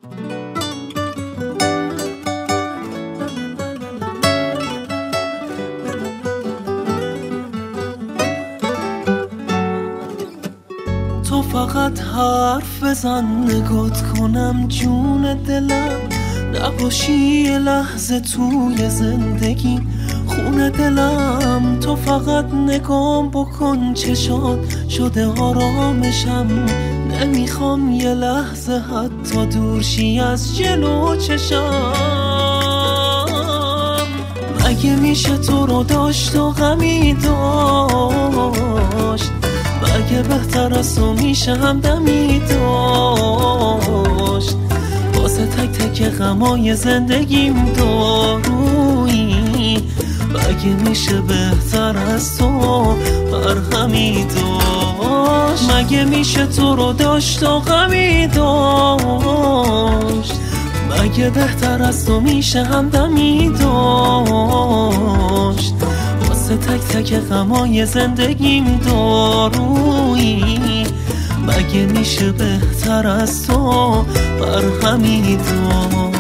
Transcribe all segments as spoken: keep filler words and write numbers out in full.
تو فقط حرف بزن نگات کنم جون دلم، نباشی یه لحظه توی زندگی خونه دلم. تو فقط نگام بکن چشات شده آرامشم، نمیخوام یه لحظه حتی دورشی از جلو چشم. مگه میشه تو رو داشت و غمی داشت، مگه بهتر از تو میشه همدمی داشت. واسه تک تک غمای زندگیم دارویی، مگه میشه بهتر از تو مرهمی داشت. مگه میشه تو رو داشت و غمی داشت، مگه بهتر از تو میشه همدمی داشت. واسه تک تک غمای زندگیم دارویی، مگه میشه بهتر از تو مرهمی داشت.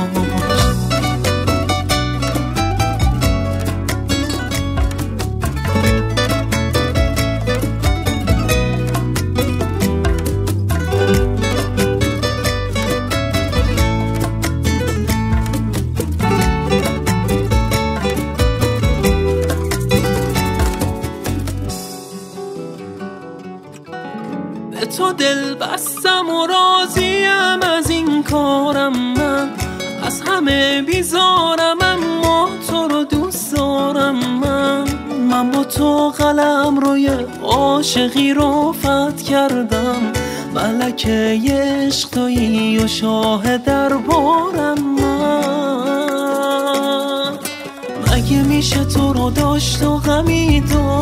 به تو دل بستم و راضیم از این کارم، من از همه بیزارم اما تو رو دوست دارم. من من با تو قلم روی عاشقی رو فتح کردم، ملکه عشق تویی و شاه دربارم. من مگه میشه تو رو داشت و غمی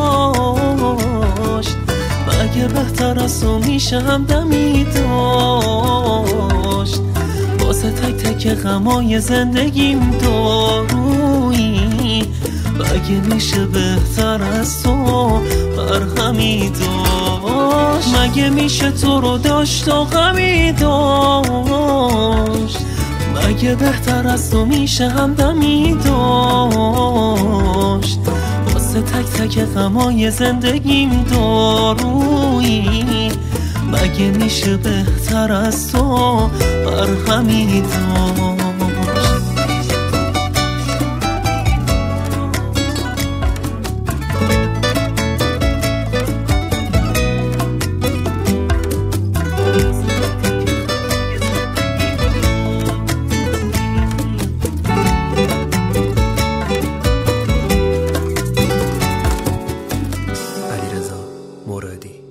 داشت، مگه بهتر از تو میشه همدمی داشت. واسه تک تک غمای زندگیم دارویی، مگه میشه بهتر از تو مرهمی داشت. مگه میشه تو رو داشت و غمی داشت، مگه بهتر از تو میشه همدمی داشت. واسه تک تک غمای زندگیم دارویی، مگه میشه بهتر از تو مرهمی داشت. علیرضا مرادی.